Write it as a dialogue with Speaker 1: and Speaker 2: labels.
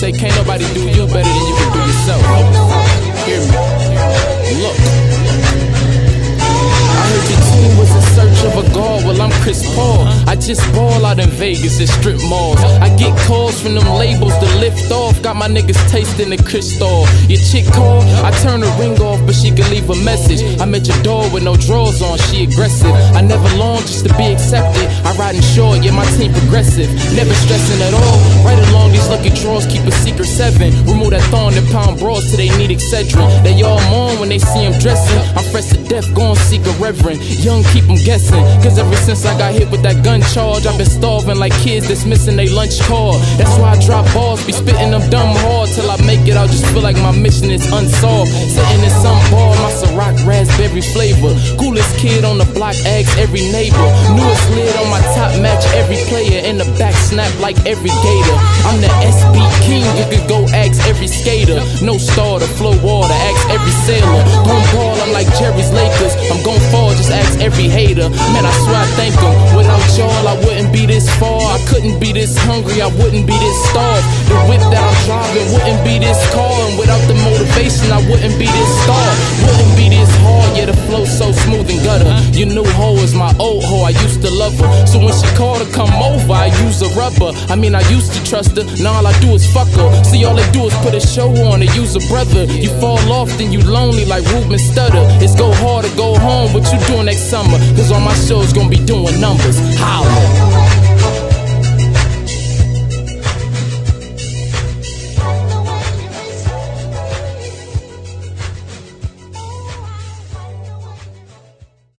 Speaker 1: say can't nobody do you better than you can do yourself. Hear me. Look. I heard your team was in search of a guard. Well, I'm Chris Paul. I just ball out in Vegas at strip malls. I get calls from them labels to lift off. Got my niggas tasting the crystal. Your chick call, I turn the ring off, but she can leave a message. I'm at your door with no drawers on, she aggressive. I never long just to be accepted. I riding short, yeah, my team progressive. Never stressing at all. Right along these lucky draws, keep a secret 7. Remove that thorn and pound bras till they need Excedrin. They all mourn when they see him dressing. I'm fresh to death, gon' seek a reverend. Young, keep them guessing. Cause ever since I got hit with that gun charge, I've been starving like kids that's missing they lunch card. That's why I drop balls, be spitting them dumb hard. Till I make it out, just feel like my mission is unsolved. Sitting in some bar, my Ciroc raspberry flavor. Coolest kid on the block, ask every neighbor. Newest lid on my top, match every player. In the back, snap like every gator. I'm the SB king, you could go ask every skater. No starter, flow water, ask every sailor. Gon' ball, I'm like Jerry's Lakers. I'm gon' fall, just ask every hater. Man, I swear I thank them. Without y'all, I wouldn't be this far. I couldn't be this hungry, I wouldn't be this starved. The whip that I'm driving wouldn't be this car. And without the motivation, I wouldn't be this star. Wouldn't be this hard, yeah, the flow so smooth and gutter. Your new hoe is my old hoe, I used to love her. So when she called to come over, I use a rubber. I mean, I used to trust her, now all I do is fuck her. See, all they do is put a show on and use a brother. You fall off, then you lonely like Ruben Stutter. It's go hard or go home, what you doing next summer? Cause all my shows gonna be doing numbers. Holla.